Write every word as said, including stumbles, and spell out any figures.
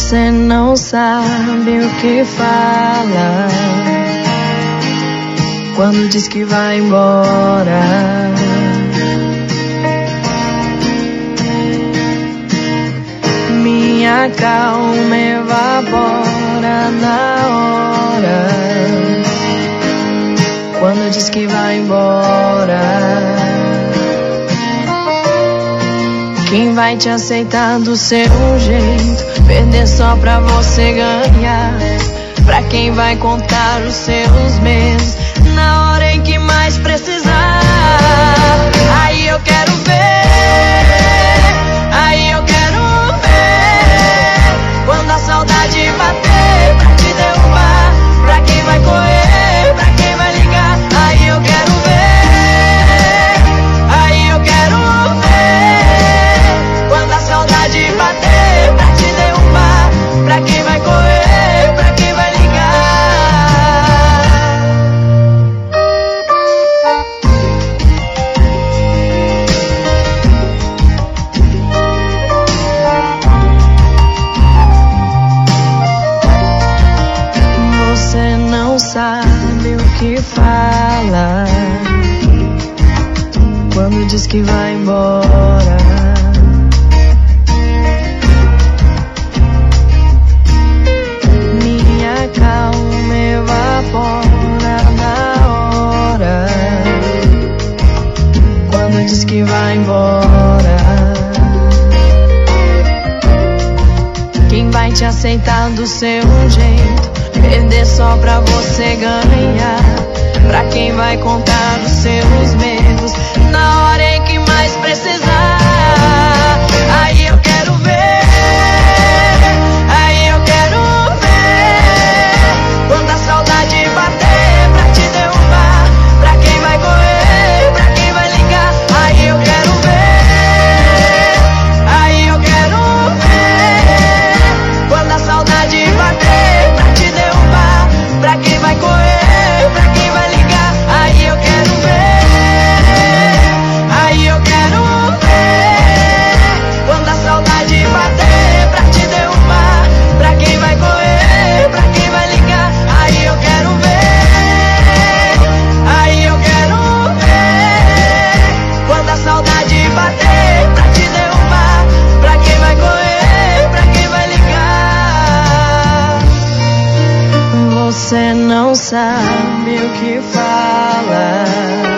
Você não sabe o que fala quando diz que vai embora. Minha calma evapora na hora quando diz que vai embora. Quem vai te aceitar do seu jeito? Perder só pra você ganhar. Pra quem vai contar os seus meses na hora em que mais precisar. Aí eu quero ver, aí eu quero ver quando a saudade bater pra te derrubar. Pra quem vai correr, pra quem vai ligar. Aí eu quero ver, aí eu quero ver quando a saudade bater pra te derrubar. Pra quem vai correr, pra quem vai ligar. Você não sabe o que fala quando diz que vai embora. Minha calma evapora na hora quando diz que vai embora. Quem vai te aceitar do seu jeito? Perder só pra você ganhar. Pra quem vai contar os seus medos na hora em que mais precisar. Aí eu quero ver, aí eu quero ver quando a saudade bater pra te derrubar. Pra quem vai correr, pra quem vai ligar. Aí eu quero ver, aí eu quero ver quando a saudade bater pra te derrubar. Pra quem vai correr, pra quem vai ligar. Aí eu quero ver, aí eu quero ver quando a saudade bater pra te derrubar. Pra quem vai correr, pra quem vai ligar. Aí eu quero ver, aí eu quero ver quando a saudade bater pra te derrubar. Pra quem vai correr, pra quem vai ligar. Você não sabe o que fala